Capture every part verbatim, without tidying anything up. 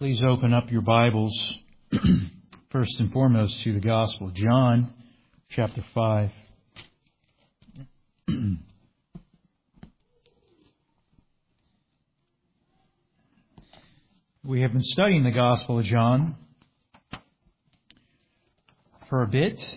Please open up your Bibles, first and foremost, to the Gospel of John, chapter five. We have been studying the Gospel of John for a bit.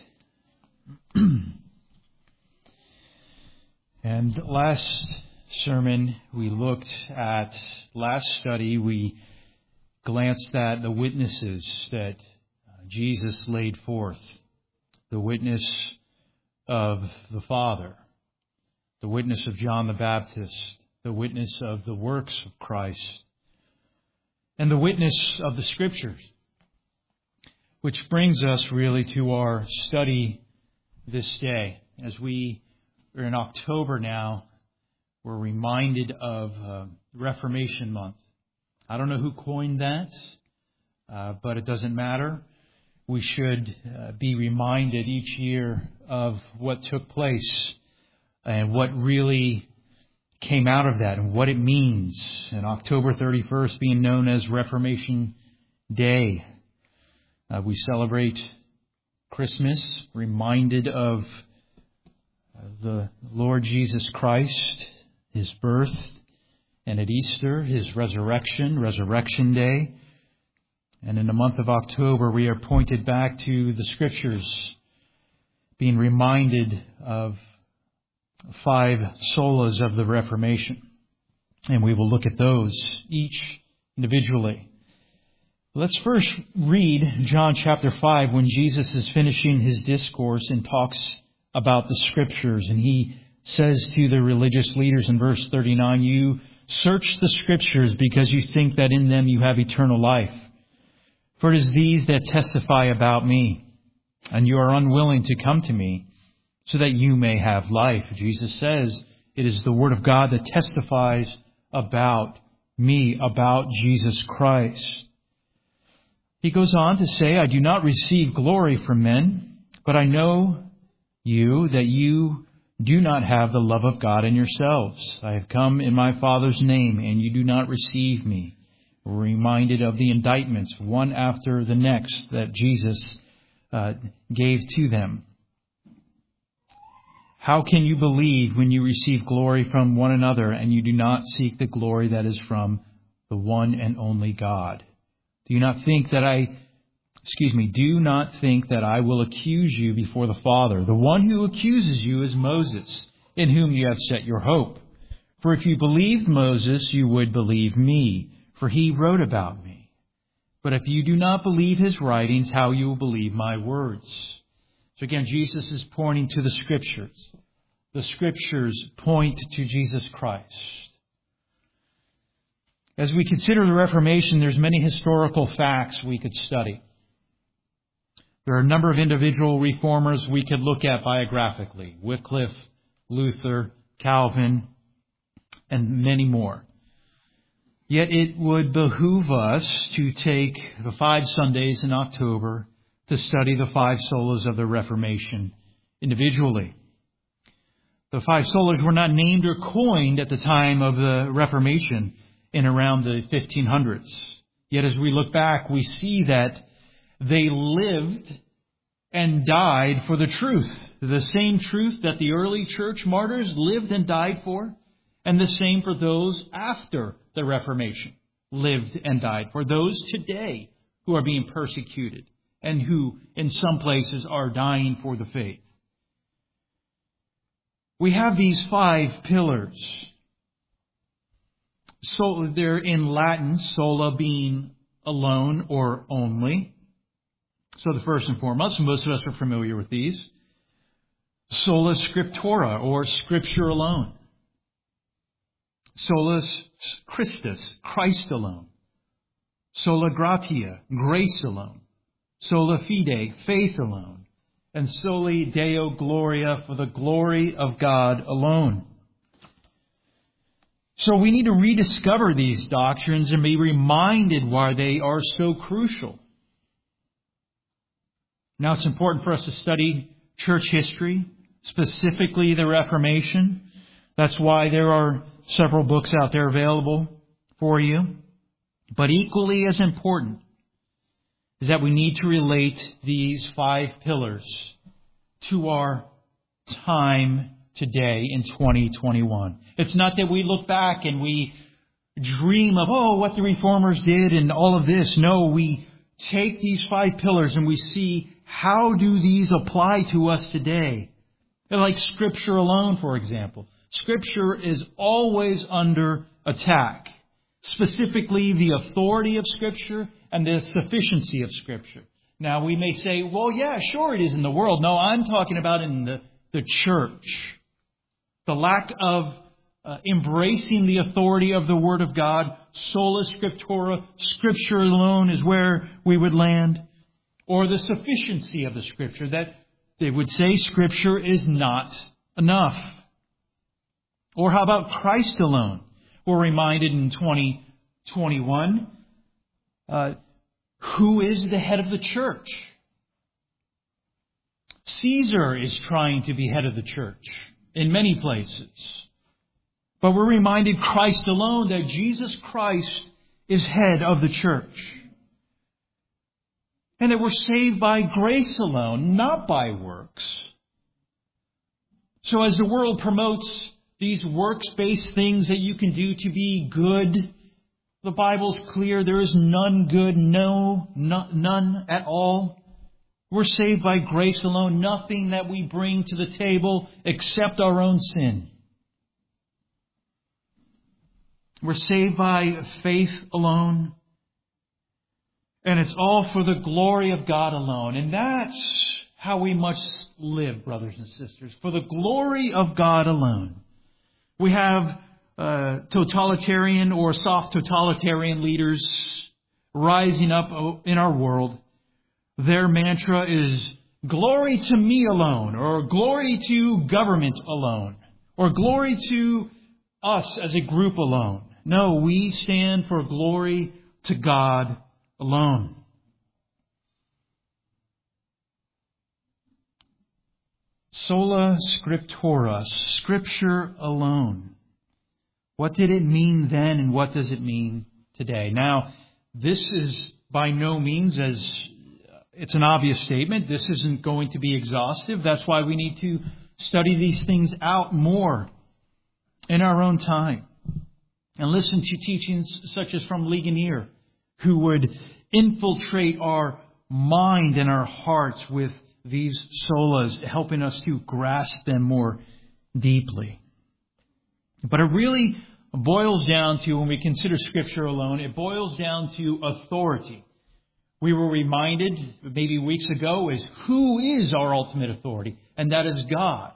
And last sermon we looked at, last study we glanced at the witnesses that Jesus laid forth. The witness of the Father, the witness of John the Baptist, the witness of the works of Christ, and the witness of the Scriptures. Which brings us really to our study this day. As we are in October now, we're reminded of uh, Reformation Month. I don't know who coined that, uh, but it doesn't matter. We should uh, be reminded each year of what took place and what really came out of that and what it means. And October thirty-first being known as Reformation Day. Uh, we celebrate Christmas, reminded of the Lord Jesus Christ, His birth, and at Easter, His resurrection, Resurrection Day. And in the month of October, we are pointed back to the Scriptures, being reminded of five solas of the Reformation. And we will look at those each individually. Let's first read John chapter five when Jesus is finishing His discourse and talks about the Scriptures. And He says to the religious leaders in verse thirty-nine, "You search the Scriptures because you think that in them you have eternal life. For it is these that testify about me, and you are unwilling to come to me so that you may have life." Jesus says it is the Word of God that testifies about me, about Jesus Christ. He goes on to say, "I do not receive glory from men, but I know you that you do not have the love of God in yourselves. I have come in my Father's name, and you do not receive me." We're reminded of the indictments, one after the next, that Jesus uh, gave to them. "How can you believe when you receive glory from one another, and you do not seek the glory that is from the one and only God? Do you not think that I, excuse me, do not think that I will accuse you before the Father? The one who accuses you is Moses, in whom you have set your hope. For if you believed Moses, you would believe me, for he wrote about me. But if you do not believe his writings, how you will believe my words?" So again, Jesus is pointing to the Scriptures. The Scriptures point to Jesus Christ. As we consider the Reformation, there's many historical facts we could study. There are a number of individual reformers we could look at biographically. Wycliffe, Luther, Calvin, and many more. Yet it would behoove us to take the five Sundays in October to study the five solas of the Reformation individually. The five solas were not named or coined at the time of the Reformation in around the fifteen hundreds. Yet as we look back, we see that they lived and died for the truth. The same truth that the early church martyrs lived and died for, and the same for those after the Reformation lived and died for. Those today who are being persecuted and who in some places are dying for the faith. We have these five pillars. So they're in Latin, sola being alone or only. So the first and foremost, most of us are familiar with these. Sola scriptura, or Scripture alone. Sola Christus, Christ alone. Sola gratia, grace alone. Sola fide, faith alone. And soli Deo gloria, for the glory of God alone. So we need to rediscover these doctrines and be reminded why they are so crucial. Now it's important for us to study church history, specifically the Reformation. That's why there are several books out there available for you. But equally as important is that we need to relate these five pillars to our time today in twenty twenty-one. It's not that we look back and we dream of, oh, what the reformers did and all of this. No, we take these five pillars and we see how do these apply to us today. Like Scripture alone, for example. Scripture is always under attack. Specifically, the authority of Scripture and the sufficiency of Scripture. Now, we may say, well, yeah, sure it is in the world. No, I'm talking about in the, the church. The lack of uh, embracing the authority of the Word of God. Sola Scriptura, Scripture alone is where we would land. Or the sufficiency of the Scripture, that they would say Scripture is not enough. Or how about Christ alone? We're reminded in twenty twenty-one, uh, who is the head of the church? Caesar is trying to be head of the church in many places. But we're reminded Christ alone, that Jesus Christ is head of the church. And that we're saved by grace alone, not by works. So as the world promotes these works-based things that you can do to be good, the Bible's clear. There is none good, no, no, none at all. We're saved by grace alone. Nothing that we bring to the table except our own sin. We're saved by faith alone. And it's all for the glory of God alone. And that's how we must live, brothers and sisters. For the glory of God alone. We have uh, totalitarian or soft totalitarian leaders rising up in our world. Their mantra is glory to me alone, or glory to government alone, or glory to us as a group alone. No, we stand for glory to God alone. Sola Scriptura, Scripture alone. What did it mean then and what does it mean today? Now, this is by no means as it's an obvious statement. This isn't going to be exhaustive. That's why we need to study these things out more in our own time. And listen to teachings such as from Ligonier, who would infiltrate our mind and our hearts with these solas, helping us to grasp them more deeply. But it really boils down to, when we consider Scripture alone, it boils down to authority. We were reminded maybe weeks ago is who is our ultimate authority, and that is God.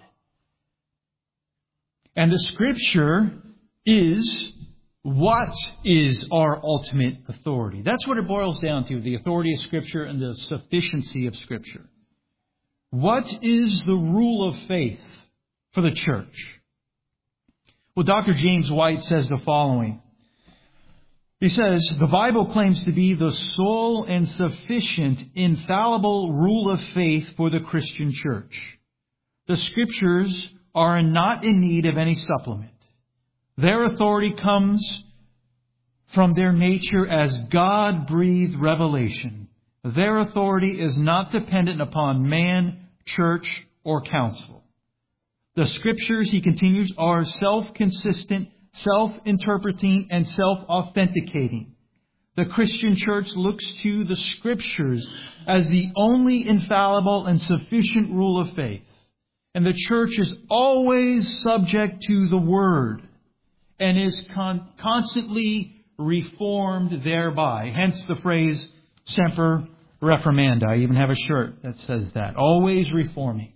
And the Scripture is what is our ultimate authority. That's what it boils down to, the authority of Scripture and the sufficiency of Scripture. What is the rule of faith for the church? Well, Doctor James White says the following. He says, the Bible claims to be the sole and sufficient, infallible rule of faith for the Christian church. The Scriptures are not in need of any supplement. Their authority comes from their nature as God-breathed revelation. Their authority is not dependent upon man, church, or council. The Scriptures, he continues, are self-consistent, self-interpreting, and self-authenticating. The Christian church looks to the Scriptures as the only infallible and sufficient rule of faith. And the church is always subject to the Word and is con- constantly reformed thereby. Hence the phrase, semper reformanda. I even have a shirt that says that. Always reforming.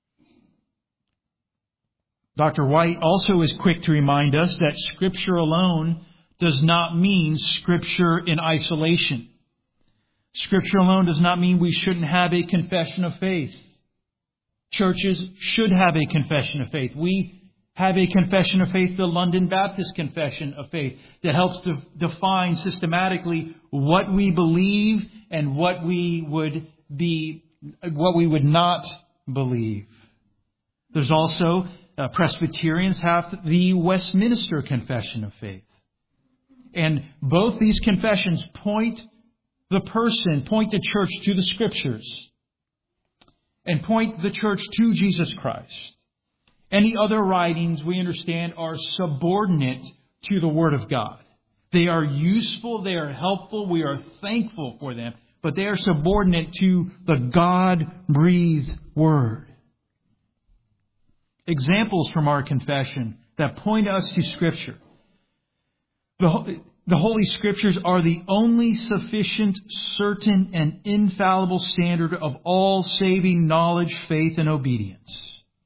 Doctor White also is quick to remind us that Scripture alone does not mean Scripture in isolation. Scripture alone does not mean we shouldn't have a confession of faith. Churches should have a confession of faith. We have a confession of faith, the London Baptist Confession of Faith, that helps to define systematically what we believe and what we would be, what we would not believe. There's also uh, Presbyterians have the Westminster Confession of Faith. And both these confessions point the person, point the church to the Scriptures, and point the church to Jesus Christ. Any other writings, we understand, are subordinate to the Word of God. They are useful, they are helpful, we are thankful for them, but they are subordinate to the God-breathed Word. Examples from our confession that point us to Scripture. The, the Holy Scriptures are the only sufficient, certain, and infallible standard of all saving knowledge, faith, and obedience.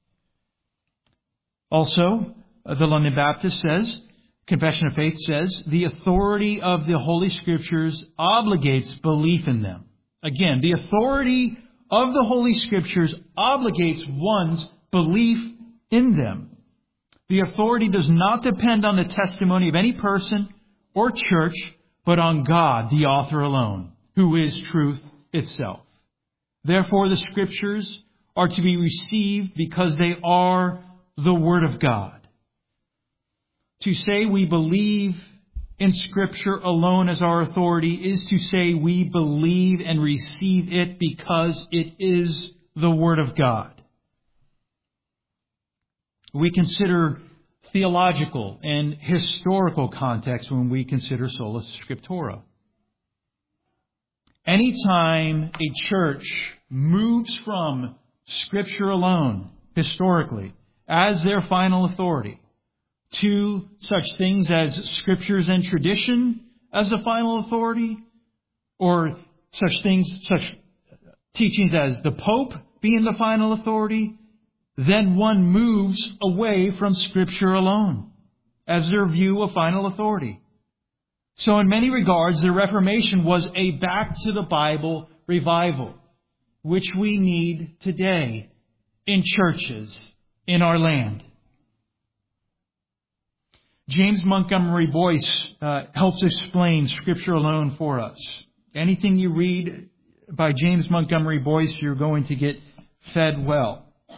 Also, the London Baptist says, Confession of Faith says, the authority of the Holy Scriptures obligates belief in them. Again, the authority of the Holy Scriptures obligates one's belief in them. The authority does not depend on the testimony of any person or church, but on God, the author alone, who is truth itself. Therefore, the Scriptures are to be received because they are the Word of God. To say we believe in Scripture alone as our authority is to say we believe and receive it because it is the Word of God. We consider theological and historical context when we consider sola scriptura. Anytime a church moves from Scripture alone, historically, as their final authority, to such things as Scriptures and tradition as the final authority, or such things, such teachings as the Pope being the final authority, then one moves away from Scripture alone as their view of final authority. So in many regards, the Reformation was a back to the Bible revival, which we need today in churches in our land. James Montgomery Boyce uh, helps explain Scripture alone for us. Anything you read by James Montgomery Boyce, you're going to get fed well.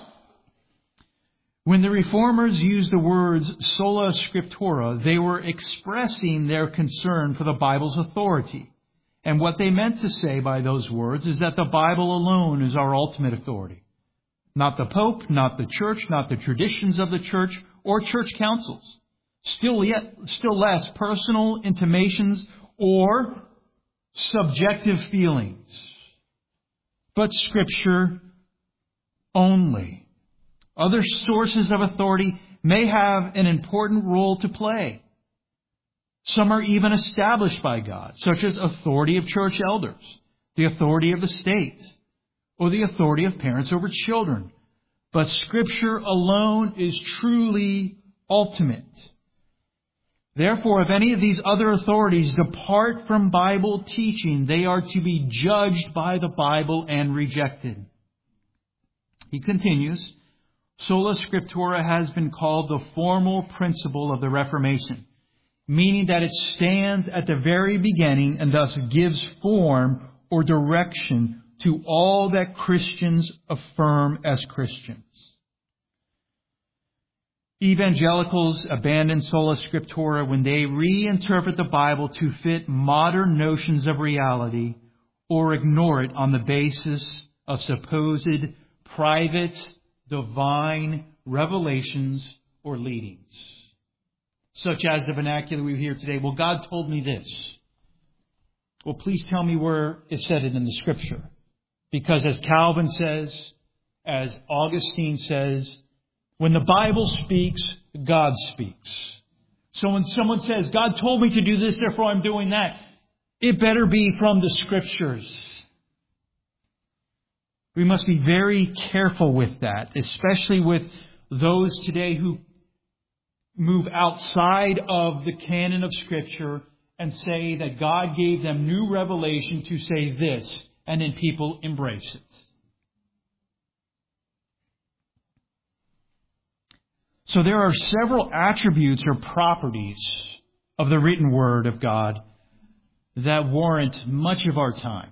When the Reformers used the words sola scriptura, they were expressing their concern for the Bible's authority. And what they meant to say by those words is that the Bible alone is our ultimate authority. Not the Pope, not the church, not the traditions of the church or church councils. Still yet, still less personal intimations or subjective feelings. But Scripture only. Other sources of authority may have an important role to play. Some are even established by God, such as authority of church elders, the authority of the state, or the authority of parents over children. But Scripture alone is truly ultimate. Therefore, if any of these other authorities depart from Bible teaching, they are to be judged by the Bible and rejected. He continues, sola scriptura has been called the formal principle of the Reformation, meaning that it stands at the very beginning and thus gives form or direction to all that Christians affirm as Christians. Evangelicals abandon sola scriptura when they reinterpret the Bible to fit modern notions of reality or ignore it on the basis of supposed private divine revelations or leadings. Such as the vernacular we hear today. Well, God told me this. Well, please tell me where it said it in the Scripture. Because as Calvin says, as Augustine says, when the Bible speaks, God speaks. So when someone says, God told me to do this, therefore I'm doing that, it better be from the Scriptures. We must be very careful with that, especially with those today who move outside of the canon of Scripture and say that God gave them new revelation to say this, and then people embrace it. So there are several attributes or properties of the written Word of God that warrant much of our time,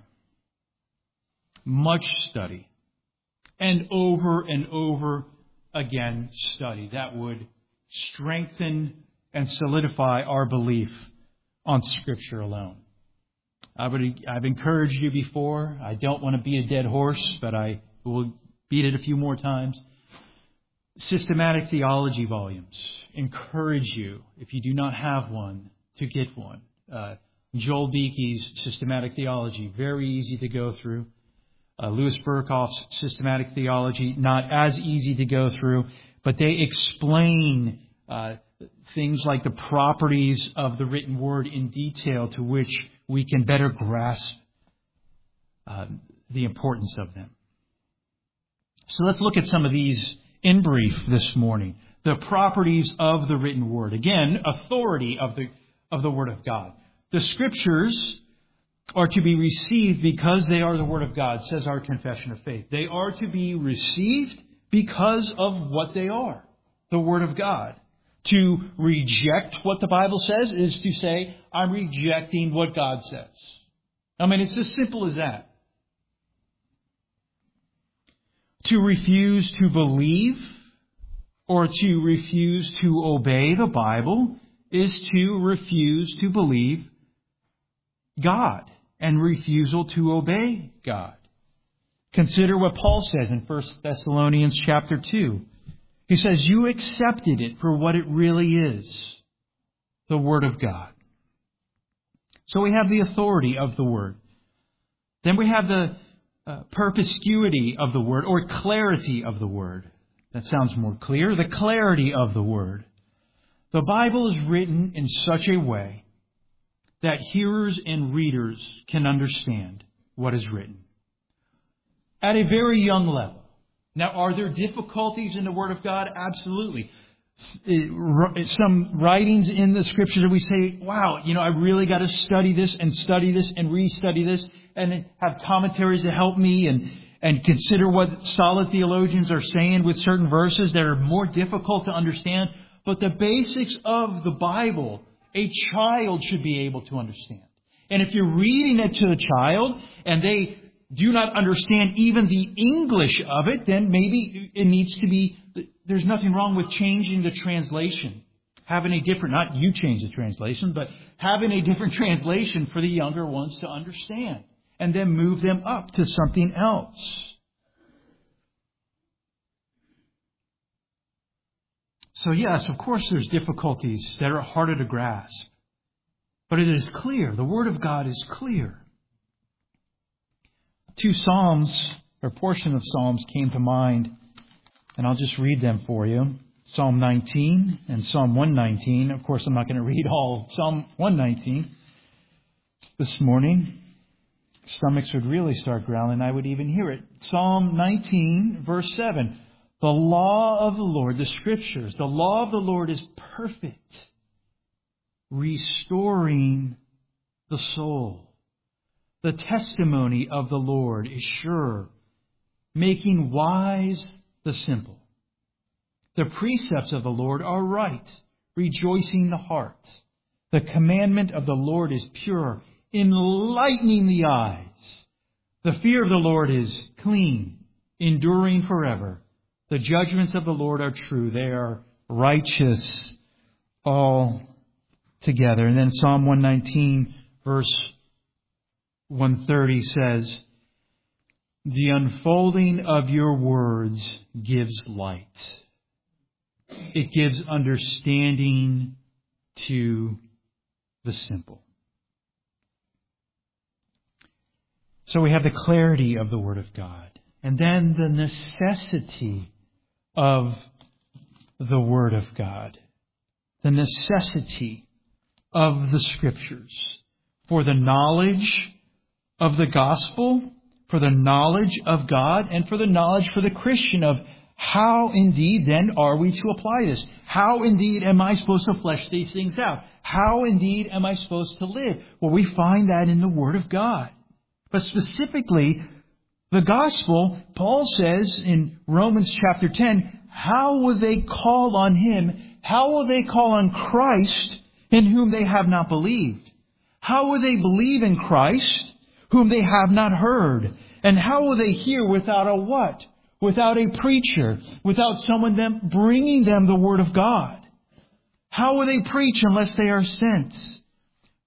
much study, and over and over again study that would strengthen and solidify our belief on Scripture alone. I would, I've encouraged you before. I don't want to be a dead horse, but I will beat it a few more times. Systematic theology volumes. Encourage you, if you do not have one, to get one. Uh, Joel Beeke's Systematic Theology, very easy to go through. Uh, Louis Berkhoff's Systematic Theology, not as easy to go through, but they explain uh, things like the properties of the written word in detail to which we can better grasp uh, the importance of them. So let's look at some of these in brief this morning. The properties of the written word. Again, authority of the of the Word of God. The Scriptures are to be received because they are the Word of God, says our confession of faith. They are to be received because of what they are, the Word of God. To reject what the Bible says is to say, I'm rejecting what God says. I mean, it's as simple as that. To refuse to believe or to refuse to obey the Bible is to refuse to believe God and refusal to obey God. Consider what Paul says in First Thessalonians chapter two. He says, you accepted it for what it really is, the Word of God. So we have the authority of the Word. Then we have the uh, perspicuity of the Word, or clarity of the Word. That sounds more clear. The clarity of the Word. The Bible is written in such a way that hearers and readers can understand what is written. At a very young level. Now, are there difficulties in the Word of God? Absolutely. Some writings in the Scriptures that we say, wow, you know, I really got to study this and study this and re-study this and have commentaries to help me and, and consider what solid theologians are saying with certain verses that are more difficult to understand. But the basics of the Bible, a child should be able to understand. And if you're reading it to a child and they do not understand even the English of it, then maybe it needs to be, there's nothing wrong with changing the translation. Having a different, not you change the translation, but having a different translation for the younger ones to understand. And then move them up to something else. So yes, of course there's difficulties that are harder to grasp. But it is clear. The Word of God is clear. Two Psalms, or portion of Psalms, came to mind, and I'll just read them for you. Psalm nineteen and Psalm one nineteen. Of course, I'm not going to read all Psalm one nineteen this morning. Stomachs would really start growling. I would even hear it. Psalm nineteen, verse seven. The law of the Lord, the Scriptures, the law of the Lord is perfect, restoring the soul. The testimony of the Lord is sure, making wise the simple. The precepts of the Lord are right, rejoicing the heart. The commandment of the Lord is pure, enlightening the eyes. The fear of the Lord is clean, enduring forever. The judgments of the Lord are true. They are righteous all together. And then Psalm one nineteen, verse one thirty says, the unfolding of your words gives light. It gives understanding to the simple. So we have the clarity of the Word of God. And then the necessity of the Word of God. The necessity of the Scriptures. For the knowledge of the gospel, for the knowledge of God, and for the knowledge for the Christian of how indeed then are we to apply this? How indeed am I supposed to flesh these things out? How indeed am I supposed to live? Well, we find that in the Word of God. But specifically, the gospel, Paul says in Romans chapter ten, how will they call on Him? How will they call on Christ in whom they have not believed? How will they believe in Christ whom they have not heard? And how will they hear without a what? Without a preacher, without someone them bringing them the Word of God. How will they preach unless they are sent?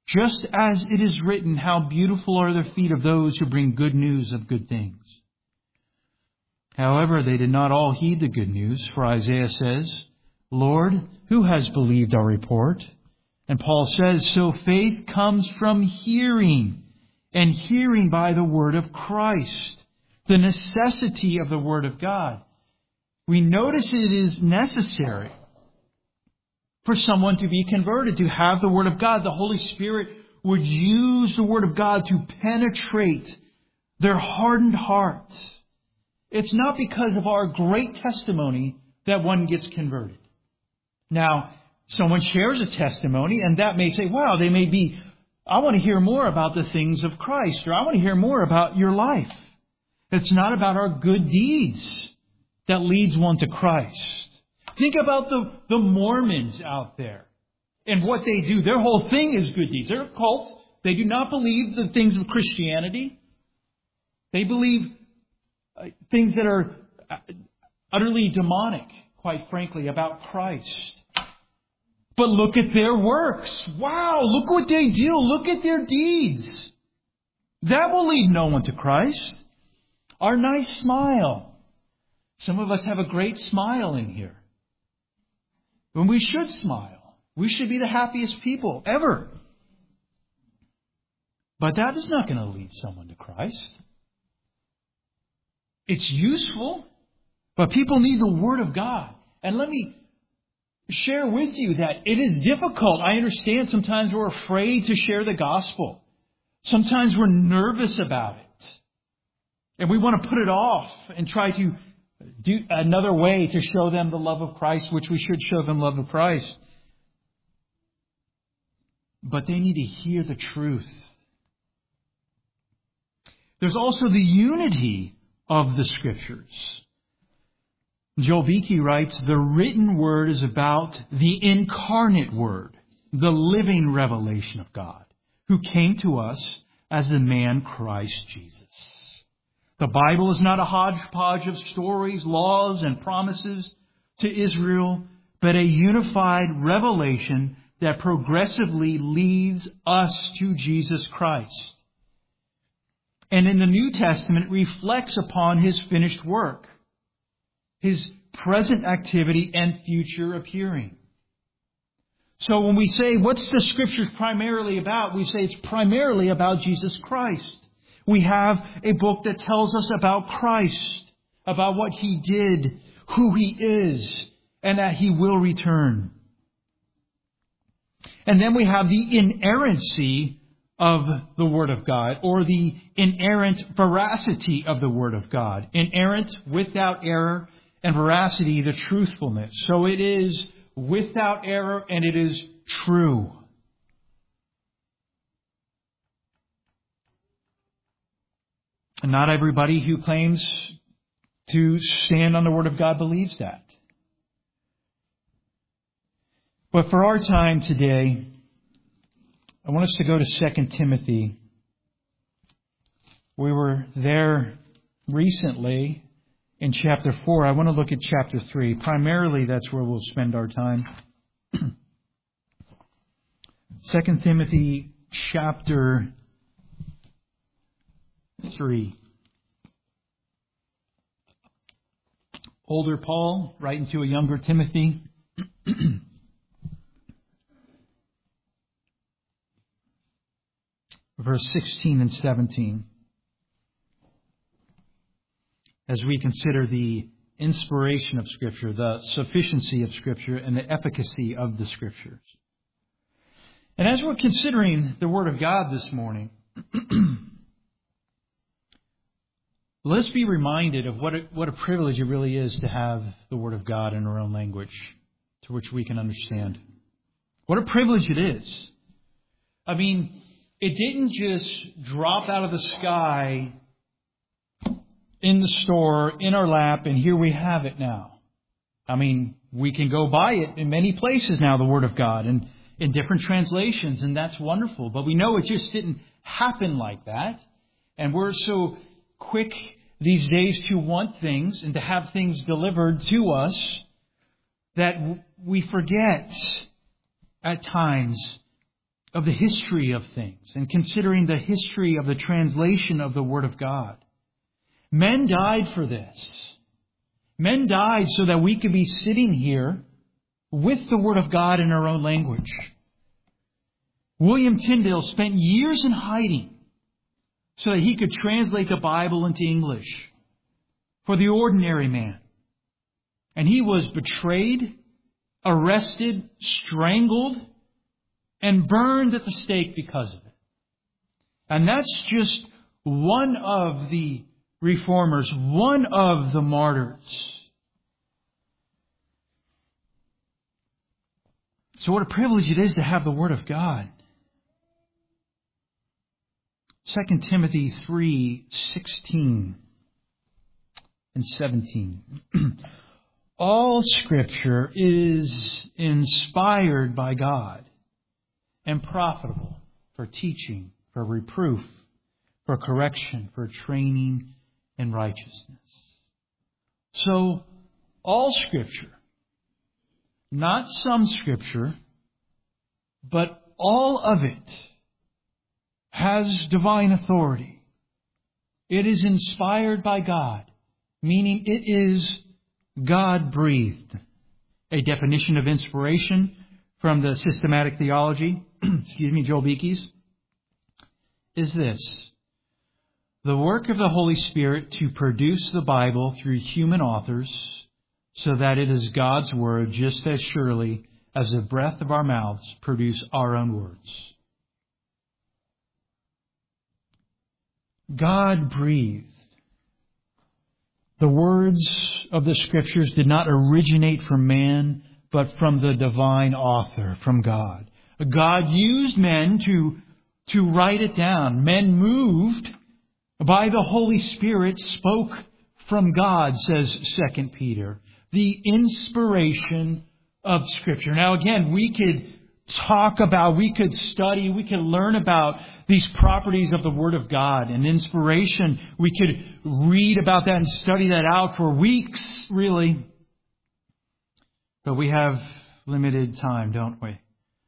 Just as it is written, how beautiful are the feet of those who bring good news of good things. However, they did not all heed the good news, for Isaiah says, Lord, who has believed our report? And Paul says, so faith comes from hearing, and hearing by the word of Christ, the necessity of the word of God. We notice it is necessary for someone to be converted, to have the word of God. The Holy Spirit would use the word of God to penetrate their hardened hearts. It's not because of our great testimony that one gets converted. Now, someone shares a testimony and that may say, wow, they may be, I want to hear more about the things of Christ, or I want to hear more about your life. It's not about our good deeds that leads one to Christ. Think about the, the Mormons out there and what they do. Their whole thing is good deeds. They're a cult. They do not believe the things of Christianity. They believe things that are utterly demonic, quite frankly, about Christ. But look at their works. Wow, look what they do. Look at their deeds. That will lead no one to Christ. Our nice smile. Some of us have a great smile in here. When we should smile. We should be the happiest people ever. But that is not going to lead someone to Christ. It's useful, but people need the Word of God. And let me share with you that it is difficult. I understand sometimes we're afraid to share the gospel. Sometimes we're nervous about it. And we want to put it off and try to do another way to show them the love of Christ, which we should show them love of Christ. But they need to hear the truth. There's also the unity of the Scriptures. Joel Beeke writes, the written word is about the incarnate word, the living revelation of God, who came to us as the man Christ Jesus. The Bible is not a hodgepodge of stories, laws, and promises to Israel, but a unified revelation that progressively leads us to Jesus Christ. And in the New Testament reflects upon His finished work, His present activity and future appearing. So when we say, what's the Scriptures primarily about? We say it's primarily about Jesus Christ. We have a book that tells us about Christ, about what He did, who He is, and that He will return. And then we have the inerrancy of the Word of God, or the inerrant veracity of the Word of God. Inerrant, without error, and veracity, the truthfulness. So it is without error and it is true. And not everybody who claims to stand on the Word of God believes that. But for our time today, I want us to go to Second Timothy. We were there recently in chapter four. I want to look at chapter three. Primarily, that's where we'll spend our time. Second Timothy chapter three. Older Paul writing to a younger Timothy. Verse sixteen and seventeen. As we consider the inspiration of Scripture, the sufficiency of Scripture, and the efficacy of the Scriptures. And as we're considering the Word of God this morning, let's be reminded of what a, what a privilege it really is to have the Word of God in our own language, to which we can understand. What a privilege it is. I mean, it didn't just drop out of the sky in the store, in our lap, and here we have it now. I mean, we can go buy it in many places now, the Word of God, and in different translations, and that's wonderful. But we know it just didn't happen like that. And we're so quick these days to want things and to have things delivered to us that we forget at times of the history of things and considering the history of the translation of the Word of God. Men died for this. Men died so that we could be sitting here with the Word of God in our own language. William Tyndale spent years in hiding so that he could translate the Bible into English for the ordinary man. And he was betrayed, arrested, strangled, and burned at the stake because of it. And that's just one of the reformers, one of the martyrs. So what a privilege it is to have the Word of God. Second Timothy three sixteen and seventeen. All Scripture is inspired by God and profitable for teaching, for reproof, for correction, for training in righteousness. So, all Scripture, not some Scripture, but all of it has divine authority. It is inspired by God, meaning it is God-breathed. A definition of inspiration from the Systematic Theology, excuse me, Joel Beekes, is this: the work of the Holy Spirit to produce the Bible through human authors so that it is God's Word just as surely as the breath of our mouths produce our own words. God breathed. The words of the Scriptures did not originate from man, but from the divine author, from God. God used men to, to write it down. Men moved by the Holy Spirit spoke from God, says Second Peter. The inspiration of Scripture. Now again, we could talk about, we could study, we could learn about these properties of the Word of God and inspiration. We could read about that and study that out for weeks, really. But we have limited time, don't we?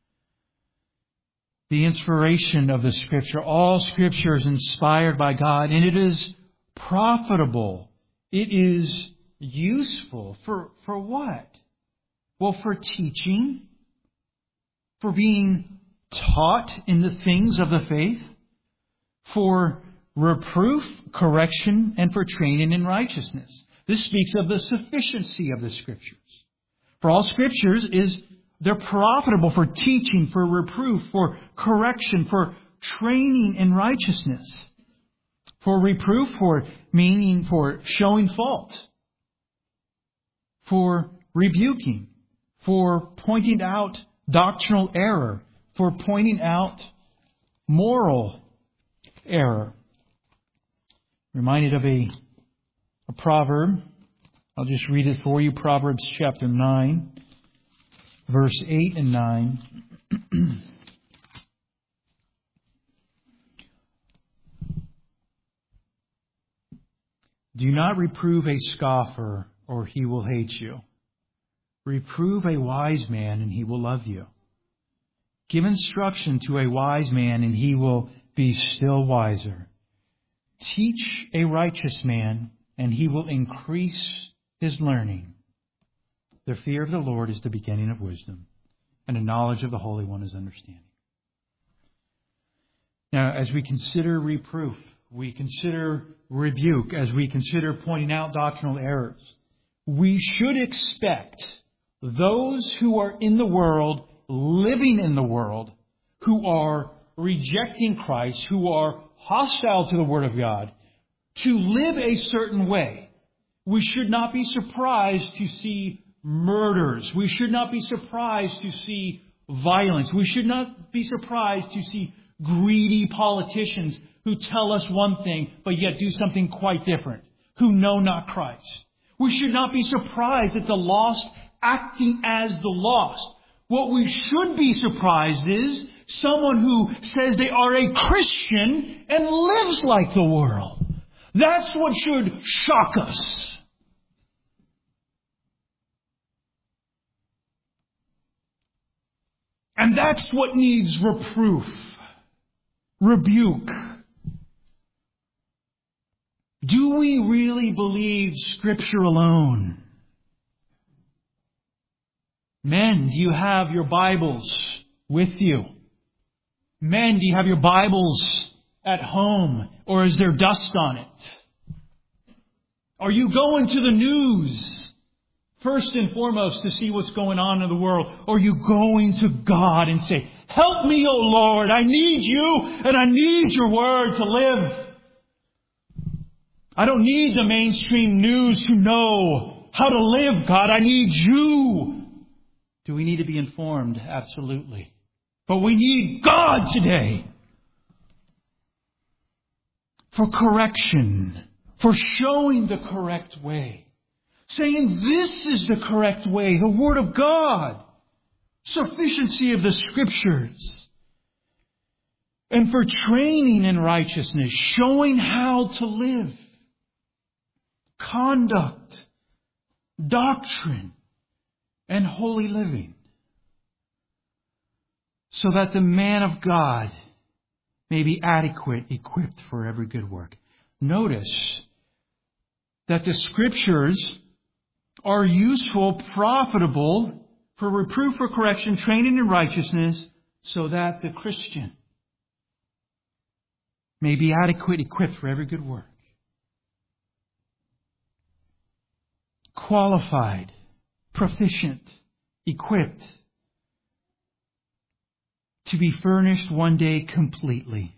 The inspiration of the Scripture. All Scripture is inspired by God, and it is profitable. It is useful. For, for what? Well, for teaching, for being taught in the things of the faith, for reproof, correction, and for training in righteousness. This speaks of the sufficiency of the Scriptures. For all Scriptures is they're profitable for teaching, for reproof, for correction, for training in righteousness. For reproof, for meaning for showing fault. For rebuking. For pointing out doctrinal error. For pointing out moral error. Reminded of a, a proverb. I'll just read it for you. Proverbs chapter nine, verse eight and nine. Do not reprove a scoffer, or he will hate you. Reprove a wise man, and he will love you. Give instruction to a wise man, and he will be still wiser. Teach a righteous man, and he will increase his learning. The fear of the Lord is the beginning of wisdom, and the knowledge of the Holy One is understanding. Now, as we consider reproof, we consider rebuke, as we consider pointing out doctrinal errors, we should expect those who are in the world, living in the world, who are rejecting Christ, who are hostile to the Word of God, to live a certain way. We should not be surprised to see murders. We should not be surprised to see violence. We should not be surprised to see greedy politicians who tell us one thing, but yet do something quite different, who know not Christ. We should not be surprised at the lost acting as the lost. What we should be surprised is someone who says they are a Christian and lives like the world. That's what should shock us. And that's what needs reproof, rebuke. Do we really believe Scripture alone? Men, do you have your Bibles with you? Men, do you have your Bibles at home, or is there dust on it? Are you going to the news first and foremost to see what's going on in the world? Or are you going to God and say, help me, O Lord, I need you and I need your word to live. I don't need the mainstream news to know how to live, God. I need you. Do we need to be informed? Absolutely. But we need God today for correction, for showing the correct way. Saying this is the correct way, the Word of God. Sufficiency of the Scriptures. And for training in righteousness, showing how to live. Conduct, doctrine, and holy living. So that the man of God may be adequate, equipped for every good work. Notice that the Scriptures are useful, profitable for reproof, for correction, training in righteousness, so that the Christian may be adequate, equipped for every good work. Qualified, proficient, equipped, to be furnished one day completely.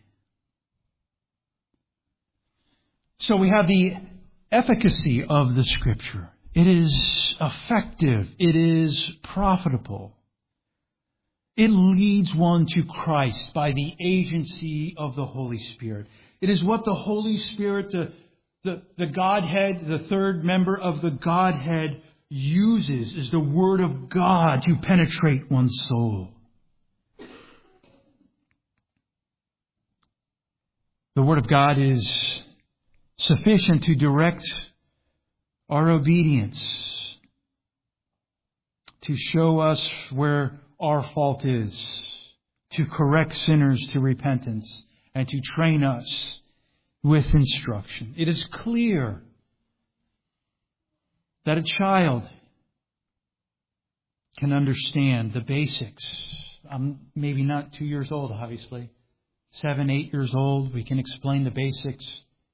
So we have the efficacy of the Scripture. It is effective. It is profitable. It leads one to Christ by the agency of the Holy Spirit. It is what the Holy Spirit, the, the, the Godhead, the third member of the Godhead, uses as the Word of God to penetrate one's soul. The Word of God is sufficient to direct our obedience, to show us where our fault is, to correct sinners to repentance, and to train us with instruction. It is clear that a child can understand the basics. I'm maybe not two years old, obviously. Seven, eight years old, we can explain the basics.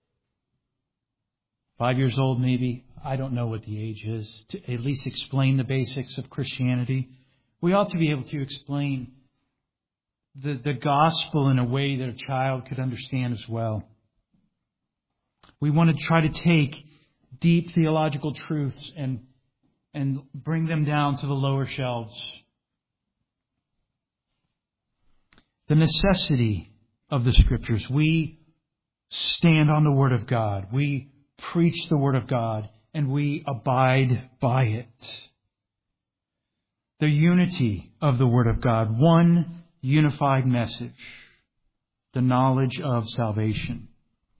Five years old, maybe. I don't know what the age is. To at least explain the basics of Christianity. We ought to be able to explain the, the gospel in a way that a child could understand as well. We want to try to take deep theological truths and, and bring them down to the lower shelves. The necessity of the Scriptures. We stand on the Word of God. We preach the Word of God, and we abide by it. The unity of the Word of God. One unified message. The knowledge of salvation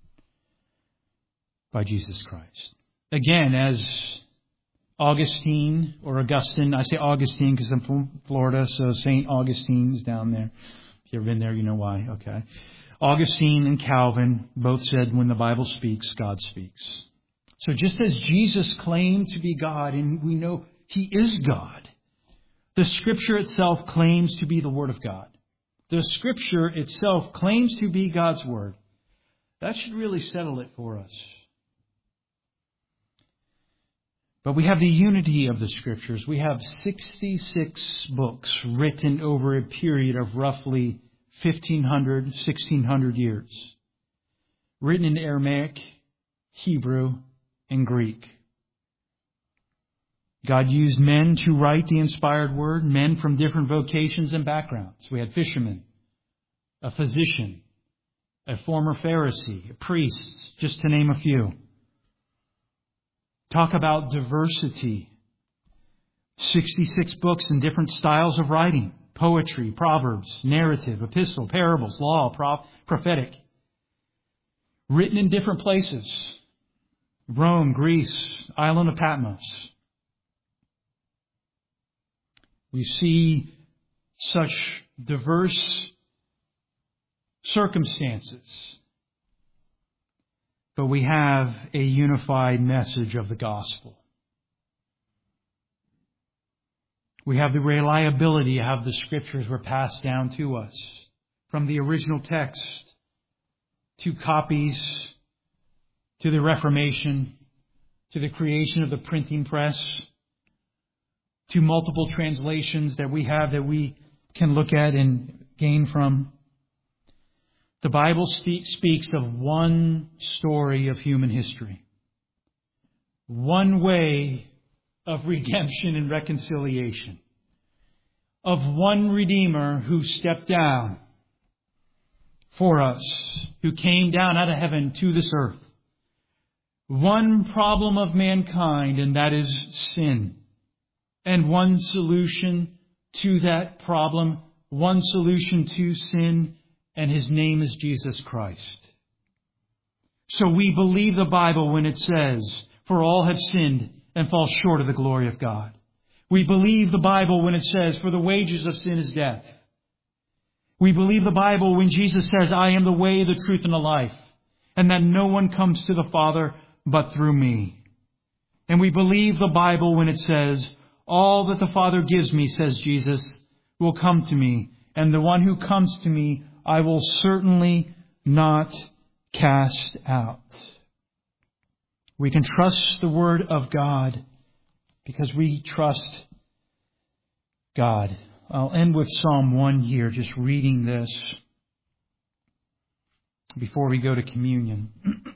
by Jesus Christ. Again, as Augustine or Augustine, I say Augustine because I'm from Florida, so Saint Augustine's down there. If you've ever been there, you know why. Okay. Augustine and Calvin both said when the Bible speaks, God speaks. So just as Jesus claimed to be God, and we know He is God, the Scripture itself claims to be the Word of God. The Scripture itself claims to be God's Word. That should really settle it for us. But we have the unity of the Scriptures. We have sixty-six books written over a period of roughly fifteen hundred, sixteen hundred years. Written in Aramaic, Hebrew, and Greek. God used men to write the inspired word, men from different vocations and backgrounds. We had fishermen, a physician, a former Pharisee, a priest, just to name a few. Talk about diversity. sixty-six books in different styles of writing. Poetry, proverbs, narrative, epistle, parables, law, prof- prophetic. Written in different places. Rome, Greece, island of Patmos. We see such diverse circumstances. But we have a unified message of the gospel. We have the reliability of how the Scriptures were passed down to us, from the original text to copies, to the Reformation, to the creation of the printing press, to multiple translations that we have that we can look at and gain from. The Bible speaks of one story of human history, one way of redemption and reconciliation, of one Redeemer who stepped down for us, who came down out of heaven to this earth. One problem of mankind, and that is sin. And one solution to that problem, one solution to sin, and His name is Jesus Christ. So we believe the Bible when it says, "For all have sinned and fall short of the glory of God." We believe the Bible when it says, "For the wages of sin is death." We believe the Bible when Jesus says, "I am the way, the truth, and the life," and that no one comes to the Father but through me. And we believe the Bible when it says, "All that the Father gives me," says Jesus, "will come to me, and the one who comes to me I will certainly not cast out." We can trust the Word of God because we trust God. I'll end with Psalm one here, just reading this before we go to communion.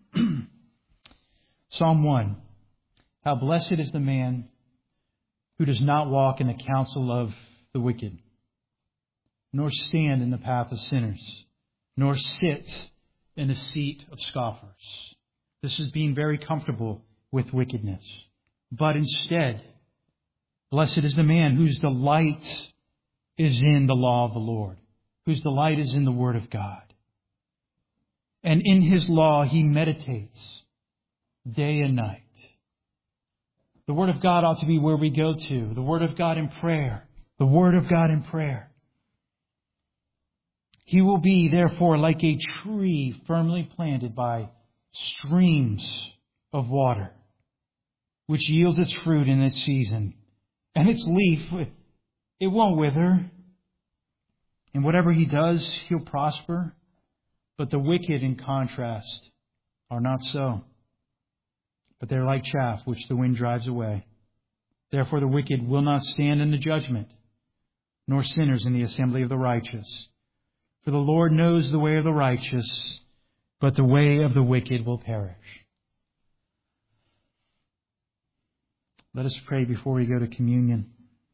Psalm one. How blessed is the man who does not walk in the counsel of the wicked, nor stand in the path of sinners, nor sit in the seat of scoffers. This is being very comfortable with wickedness. But instead, blessed is the man whose delight is in the law of the Lord, whose delight is in the Word of God. And in His law he meditates day and night. The Word of God ought to be where we go to. The Word of God in prayer. The Word of God in prayer. He will be, therefore, like a tree firmly planted by streams of water, which yields its fruit in its season. And its leaf, it won't wither. And whatever he does, he'll prosper. But the wicked, in contrast, are not so. But they're like chaff which the wind drives away. Therefore the wicked will not stand in the judgment, nor sinners in the assembly of the righteous. For the Lord knows the way of the righteous, but the way of the wicked will perish. Let us pray before we go to communion.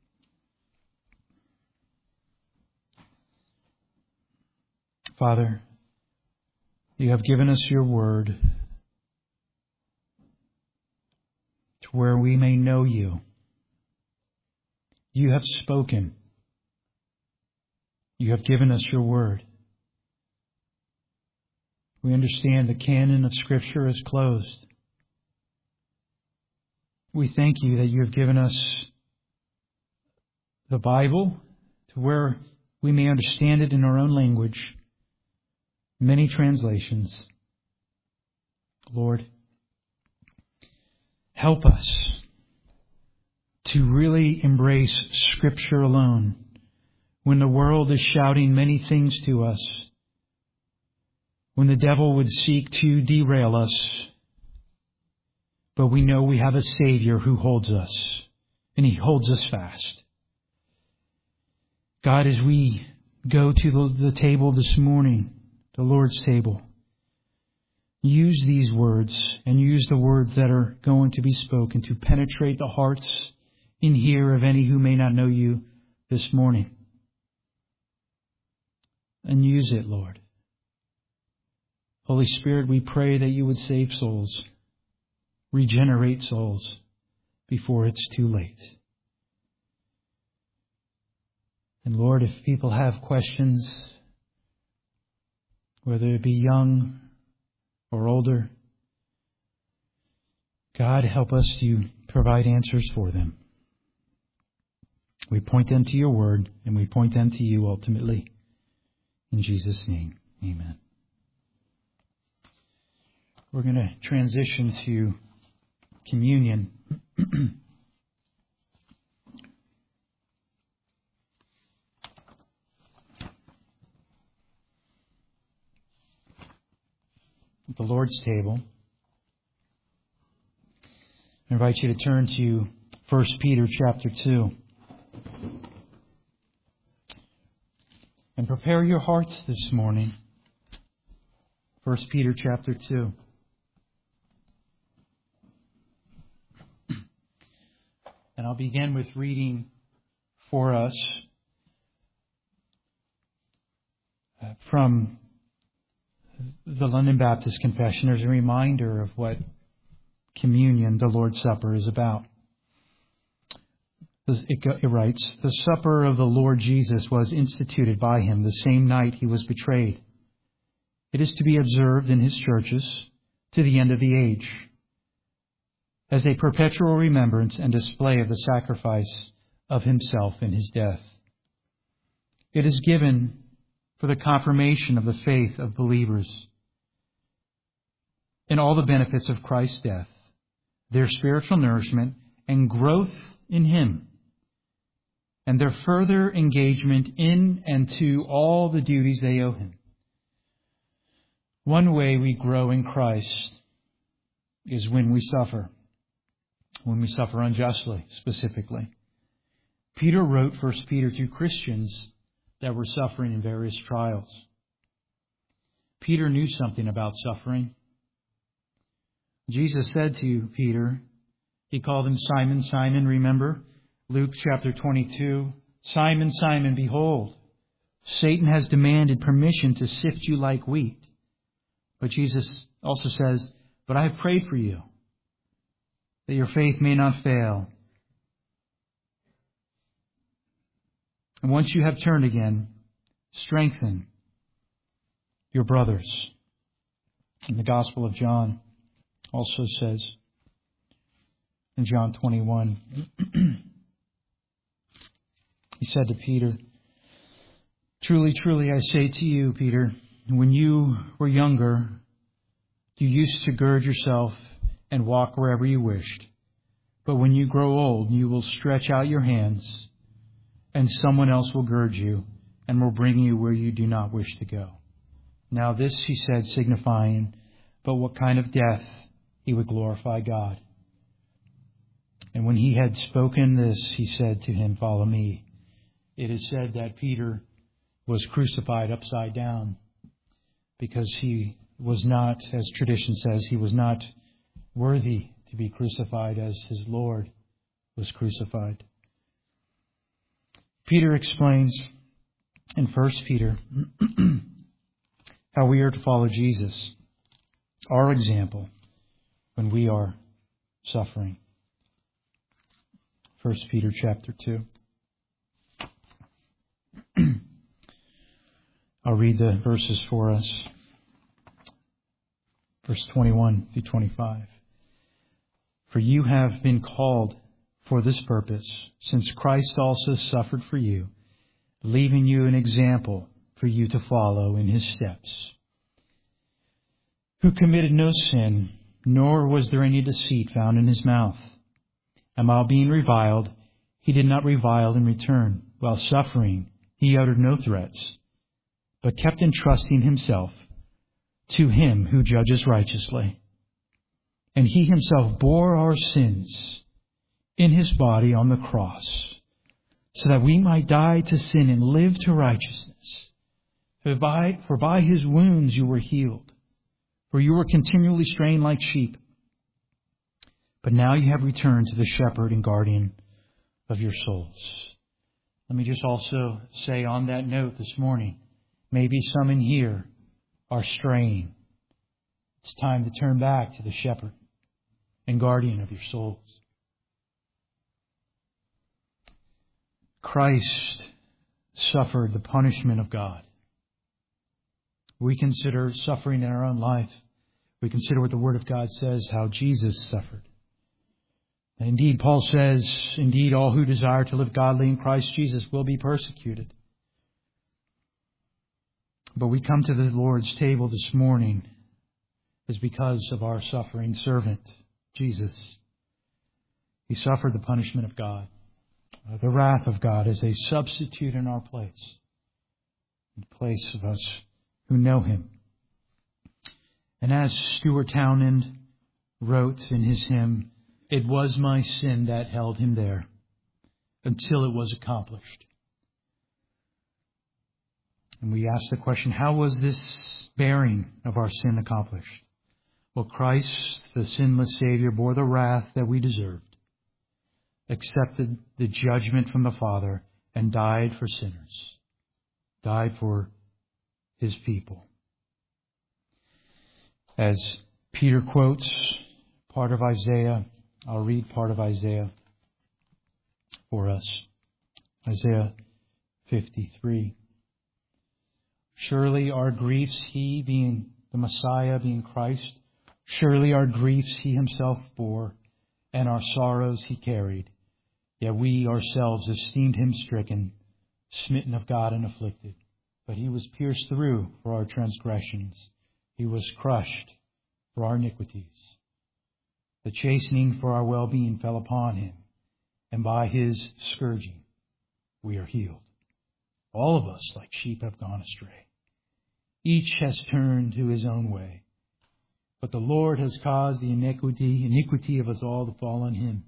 Father, you have given us your word to where we may know you. You have spoken. You have given us your word. We understand the canon of Scripture is closed. We thank you that you have given us the Bible to where we may understand it in our own language. Many translations. Lord, help us to really embrace Scripture alone when the world is shouting many things to us, when the devil would seek to derail us. But we know we have a Savior who holds us, and He holds us fast. God, as we go to the, the table this morning, the Lord's table, use these words and use the words that are going to be spoken to penetrate the hearts in here of any who may not know you this morning. And use it, Lord. Holy Spirit, we pray that you would save souls, regenerate souls before it's too late. And Lord, if people have questions, whether it be young or older, God, help us to provide answers for them. We point them to your word, and we point them to you ultimately. In Jesus' name, amen. We're going to transition to communion. At the Lord's table, I invite you to turn to First Peter chapter two. And prepare your hearts this morning. First Peter chapter two. And I'll begin with reading for us from the London Baptist Confession. There's a reminder of what communion, the Lord's Supper, is about. It writes, "The supper of the Lord Jesus was instituted by him the same night he was betrayed. It is to be observed in his churches to the end of the age, as a perpetual remembrance and display of the sacrifice of himself in his death. It is given for the confirmation of the faith of believers in all the benefits of Christ's death, their spiritual nourishment and growth in him, and their further engagement in and to all the duties they owe him. One way we grow in Christ is when we suffer, when we suffer unjustly, specifically. Peter wrote First Peter to Christians that were suffering in various trials. Peter knew something about suffering. Jesus said to Peter, he called him Simon, Simon, remember? Luke chapter twenty-two, Simon, Simon, behold, Satan has demanded permission to sift you like wheat. But Jesus also says, but I have prayed for you, that your faith may not fail. And once you have turned again, strengthen your brothers. And the Gospel of John also says in John twenty-one, he said to Peter, truly, truly, I say to you, Peter, when you were younger, you used to gird yourself and walk wherever you wished. But when you grow old, you will stretch out your hands, and someone else will gird you and will bring you where you do not wish to go. Now this he said, signifying, but what kind of death he would glorify God. And when he had spoken this, he said to him, follow me. It is said that Peter was crucified upside down because he was not, as tradition says, he was not worthy to be crucified as his Lord was crucified. Peter explains in First Peter how we are to follow Jesus, our example, when we are suffering. First Peter chapter two. I'll read the verses for us. Verse twenty-one through twenty-five. For you have been called for this purpose, since Christ also suffered for you, leaving you an example for you to follow in his steps, who committed no sin, nor was there any deceit found in his mouth. And while being reviled, he did not revile in return. While suffering, he uttered no threats, but kept entrusting himself to him who judges righteously. And he himself bore our sins in his body on the cross, so that we might die to sin and live to righteousness. For by, for by his wounds you were healed, for you were continually straying like sheep. But now you have returned to the shepherd and guardian of your souls. Let me just also say on that note this morning, maybe some in here are straying. It's time to turn back to the shepherd and guardian of your souls. Christ suffered the punishment of God. We consider suffering in our own life. We consider what the Word of God says, how Jesus suffered. Indeed, Paul says, indeed, all who desire to live godly in Christ Jesus will be persecuted. But we come to the Lord's table this morning is because of our suffering servant, Jesus. He suffered the punishment of God, the wrath of God, as a substitute in our place, in place of us who know Him. And as Stuart Townend wrote in his hymn, it was my sin that held Him there until it was accomplished. And we ask the question, how was this bearing of our sin accomplished? Well, Christ, the sinless Savior, bore the wrath that we deserved, accepted the judgment from the Father, and died for sinners, died for His people. As Peter quotes part of Isaiah, I'll read part of Isaiah for us. Isaiah fifty-three. Surely our griefs, He, being the Messiah, being Christ, surely our griefs He Himself bore, and our sorrows He carried. Yet we ourselves esteemed Him stricken, smitten of God and afflicted. But He was pierced through for our transgressions. He was crushed for our iniquities. The chastening for our well-being fell upon Him, and by His scourging we are healed. All of us, like sheep, have gone astray. Each has turned to his own way. But the Lord has caused the iniquity, iniquity of us all to fall on Him.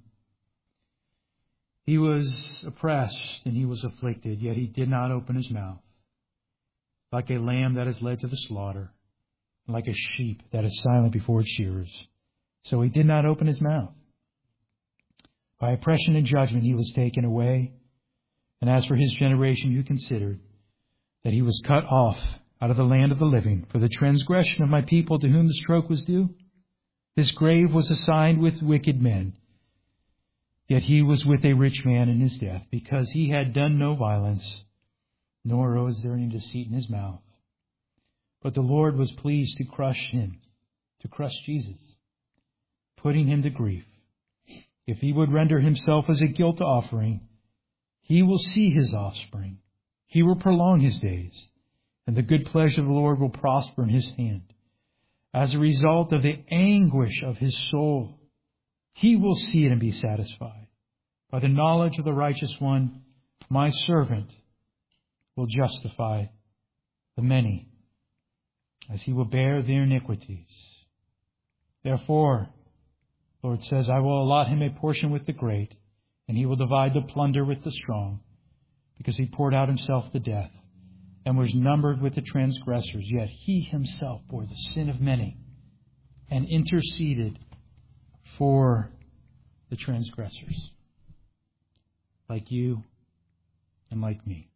He was oppressed and He was afflicted, yet He did not open His mouth. Like a lamb that is led to the slaughter, like a sheep that is silent before its shearers, so He did not open His mouth. By oppression and judgment He was taken away. And as for His generation, you considered that He was cut off out of the land of the living for the transgression of my people to whom the stroke was due. His grave was assigned with wicked men. Yet He was with a rich man in His death, because He had done no violence, nor was there any deceit in His mouth. But the Lord was pleased to crush Him, to crush Jesus, putting Him to grief. If He would render Himself as a guilt offering, He will see His offspring. He will prolong His days, and the good pleasure of the Lord will prosper in His hand. As a result of the anguish of His soul, He will see it and be satisfied. By the knowledge of the righteous one, my servant will justify the many, as He will bear their iniquities. Therefore, the Lord says, I will allot him a portion with the great, and he will divide the plunder with the strong, because he poured out himself to death, and was numbered with the transgressors. Yet He Himself bore the sin of many, and interceded for the transgressors, like you and like me.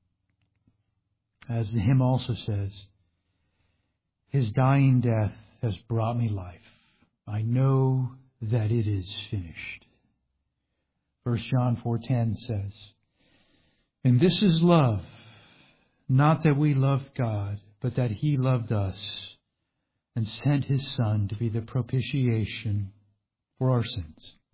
As the hymn also says, His dying death has brought me life. I know that it is finished. First John four ten says, and this is love, not that we loved God, but that He loved us and sent His Son to be the propitiation for our sins.